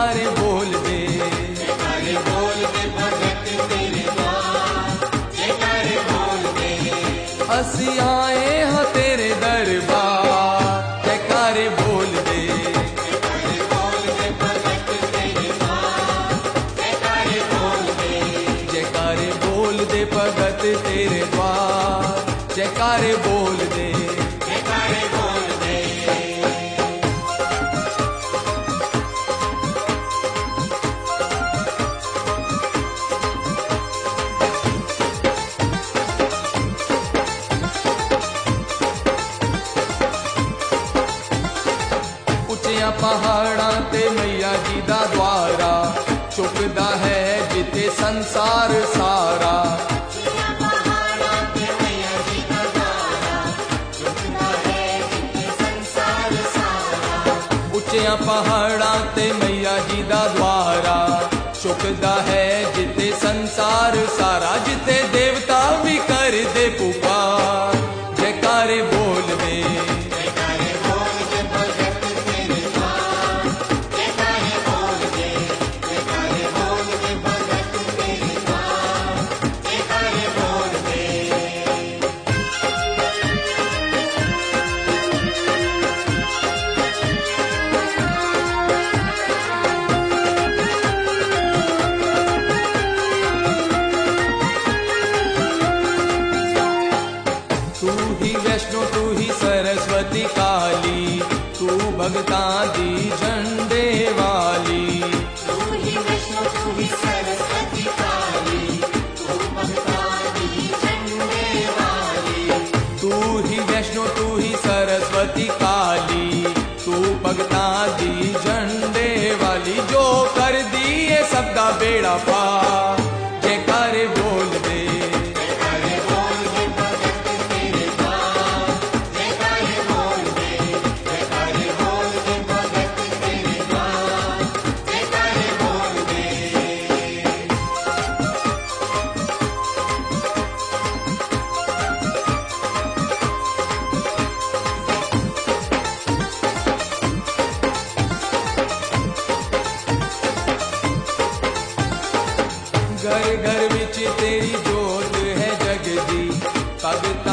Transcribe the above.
जयकारे बोल दे, जयकारे बोल दे भगत तेरे द्वार, जयकारे बोल दे। असी आए हाँ तेरे दरबार, जयकारे बोल दे, जयकारे बोल दे भगत तेरे द्वार, जयकारे बोल दे। जयकारे बोल दे भगत तेरे द्वार, जयकारे बोल दे, जयकारे बोल दे। ਉੱਚਿਆਂ ਪਹਾੜਾਂ ਤੇ मैया जी दा द्वारा, चुकदा है जिते संसार सारा। जिया पहाड़ा पे मैया जी का द्वारा, झुकता है जिते संसार सारा। ਉੱਚਿਆਂ ਪਹਾੜਾਂ ਤੇ मैया जी दा द्वारा, चुकदा है जिते संसार सारा। जिते देवता भी कर दे पुकार, जयकारे बोल दे, जयकारे बोल दे भगत तेरे द्वार, जयकारे बोल दे, जयकारे बोल दे भगत तेरे द्वार, जयकारे बोल दे। तू ही वैष्णो तू ही सरस्वती काली, तू भगतां दी झंडे वाली। तू ही विष्णु तू ही सरस्वती काली, तू भगता दी झंडे वाली। तू ही वैष्णो तू ही सरस्वती काली, तू भगतां दी झंडे वाली। जो कर दिए सबका बेड़ा पार, जयकारे बोल दे, जयकारे बोल दे भगत तेरे द्वार, जयकारे बोल दे, जयकारे बोल दे भगत तेरे द्वार, जयकारे बोल दे। घर घर विच तेरी जोत है जगदी, भगत